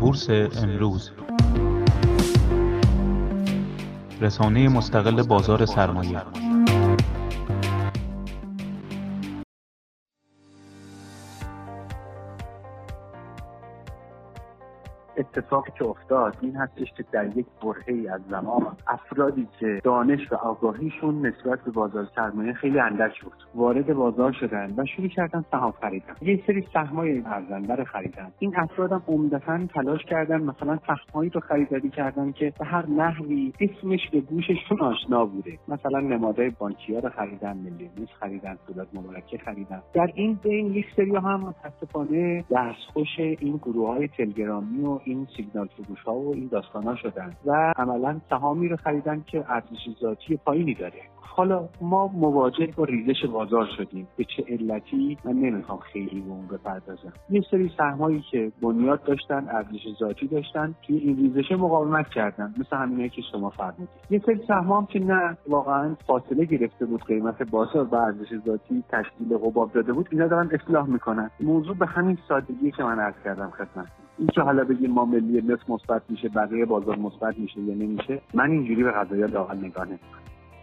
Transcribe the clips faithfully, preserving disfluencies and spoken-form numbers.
بورس امروز، رسانه مستقل بازار سرمایه. اتفاقی که افتاد این هستش که در یک برهه‌ای از زمان افرادی که دانش و آگاهیشون نسبت به بازار سرمایه خیلی اندک بود وارد بازار شدن و شروع کردن سهام خریدن. یه سری سهمای ارزنده رو خریدن. این افراد هم عمدتاً تلاش کردن مثلا سهمایی رو خریداری کردن که به هر نحوی اسمش به گوششون آشنا بوده. مثلا نمادهای بانکی‌ها رو خریدن، ملیونیس خریدن، دولت مبارکه خریدن. در این بین یک سری هم متأسفانه دستخوش این گروه‌های تلگرامی و این سیگنال فروش ها و این داستان ها شدن و عملا سهامی رو خریدن که ارزش ذاتی پایینی داره. حالا ما مواجه با ریزش بازار شدیم. به چه علتی من نمیخوام خیلی به اون بپردازم. یه سری سهمایی که بنیاد داشتن، ارزش ذاتی داشتن، توی این ریزش مقاومت کردن، مثل همینایی که شما فرمودید. یه سری سهم‌ها هم که نه، واقعا فاصله گرفته بود قیمت بازار با ارزش ذاتی تشکیل حباب داده بود، اینا دارن اصلاح میکنن. موضوع به همین سادگی که من عرض کردم خدمت. این که حالا بگیم ما ملی نصف مثبت میشه، بقیه بازار مثبت میشه یا نمیشه، من اینجوری به قضایا لااقل نگاه نمی‌کنم.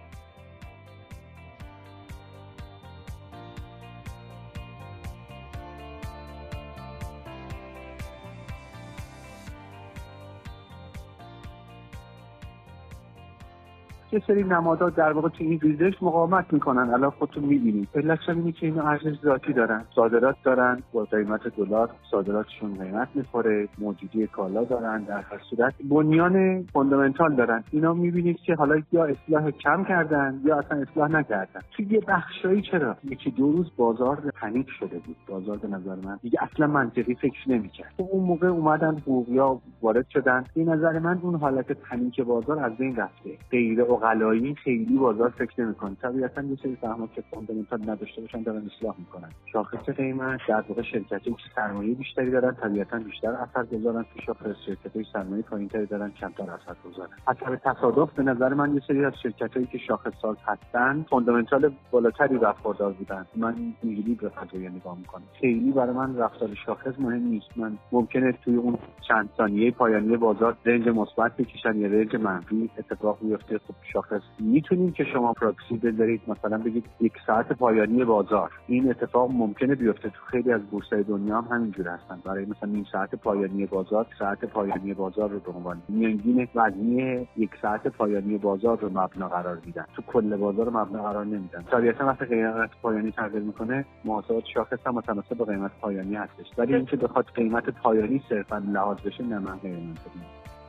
یه سری نمادها در واقع تو این ریزش مقاومت میکنن. الان خودتون میبینید علتش اینه که اینا ارزش ذاتی دارن، صادرات دارن، با قیمت دلار صادراتشون قیمت میخوره، موجودی کالا دارن، در هر صورت بنیان فاندامنتال دارن. اینا میبینید که حالا یا اصلاح کم کردن یا اصلا اصلاح نکردن. توی یه بخشایی چرا یکی دو روز بازار پنیک شده بود، بازار به نظر من دیگه اصلا منطقی فکر نمیکرد. اون موقع اومدن حقوقیا وارد شدن. به نظر من اون حالت پنیک بازار از بین رفته. غیر غلایی خیلی بازار فکر نمی‌کنه. طبیعتاً یه سری سهم‌ها که فاندامنتال نداشته باشن دارن اصلاح می‌کنن. شاخص قیمت در واقع شرکتایی که سرمایه بیشتری دارن طبیعتاً بیشتر اثرگذارن، تو شاخص شرکتای سرمایه پایین‌تری دارن کمتر اثرگذارن. اثر تصادف به نظر من یه سری از شرکتایی که شاخص ساز هستن فاندامنتال بالاتری برخوردار بودن. من اینجوری به قضیه نگاه می‌کنم. خیلی برای من رفتار شاخص مهم نیست. من ممکنه توی اون چند ثانیه پایانی بازار رنج مثبت بکشن یا رنج منفی اتفاق بیفته. خب شاخص میتونیم که شما پراکسی بذارید، مثلا بگید یک ساعت پایانی بازار. این اتفاق ممکنه بیفته. تو خیلی از بورس‌های دنیا هم همینجوری هستن. برای مثلا نیم ساعت پایانی بازار، ساعت پایانی بازار رو به عنوان میانگین وزنی یک ساعت پایانی بازار رو مبنا قرار میدن. تو کل بازار رو مبنا قرار نمیدن. طبیعتا وقتی قیمت پایانی تغییر میکنه، محاسبات شاخص هم متناسب با قیمت پایانی هستش. ولی اینکه بخواد قیمت پایانی صرفا لحاظ بشه، نه، من غیر منطقیه.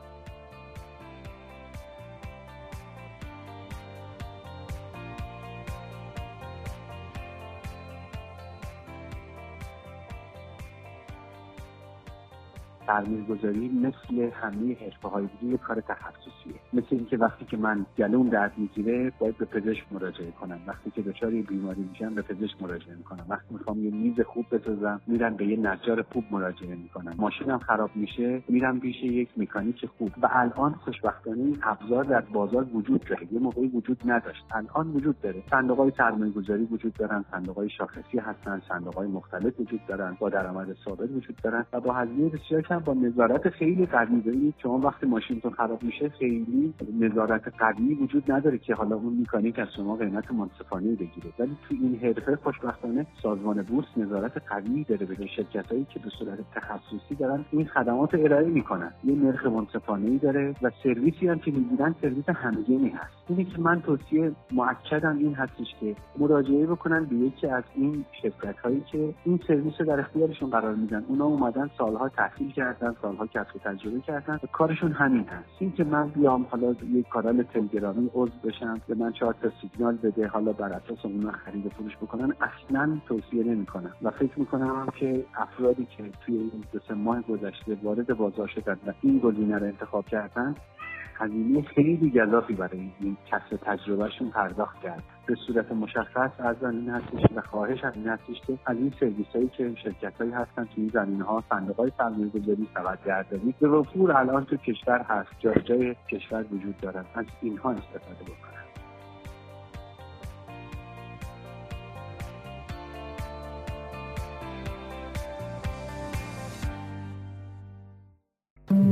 سرمایه‌گذاری مثل همه حرفه‌های دیگه کار تخصصیه. مثل اینکه وقتی که من گلوم درد میگیره باید به پزشک مراجعه کنم، وقتی که دچار بیماری میشم به پزشک مراجعه میکنم، وقتی میخوام یه میز خوب بسازم میرم به یه نجار خوب مراجعه میکنم، ماشینم خراب میشه میرم پیش یک مکانیک خوب. و الان خوشبختانه این ابزار در بازار وجود داره. یه موقعی وجود نداشت، الان وجود داره. صندوق‌های سرمایه‌گذاری وجود دارن، صندوق‌های شاخصی هستن، صندوق‌های مختلف وجود دارن، با درآمد ثابت وجود دارن و با هزینه بسیار با نظارت خیلی قوی. ببینید شما وقتی ماشینتون خراب میشه خیلی نظارت قوی وجود نداره که حالا اون مکانیک از شما قیمت منصفانه بگیره. ولی تو این حرفه خوشبختانه سازمان بورس نظارت قوی داره به شرکتایی که به صورت تخصصی دارن این خدمات رو ارائه میکنن. یه نرخ منصفانه‌ای داره و سرویسی هم که میگیرن سرویس همگنی هست. اینی که من توصیه مؤکدم این هستش که مراجعه بکنن به یکی از این شرکت‌هایی که این سرویس رو در اختیارشون قرار میدن. اونا اومدن سالها تحصیل کردن، سالها کسب تجربه کردن و کارشون همین هست. این که من بیام حالا یک کانال تلگرامی عضو بشم که من چهار تا سیگنال بده حالا بر اساس اون خرید و فروش بکنن، اصلا توصیه نمی‌کنم و فکر می‌کنم که افرادی که توی این دو سه ماه گذشته وارد بازار شدن و این گزینه رو انتخاب کردن هزینه خیلی گزافی برای این کسب تجربهشون پرداخت کرد. به صورت مشخص از این هستش و خواهش از این هستش که از این سرویسایی که شرکتایی هستن توی این زمینه‌ها، صندوق‌های سرمایه‌گذاری، سبدگردانی به وفور الان تو کشور هست، جای جای کشور وجود دارن، از اینها استفاده بکنن.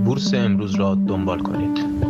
بورس امروز را دنبال کنید.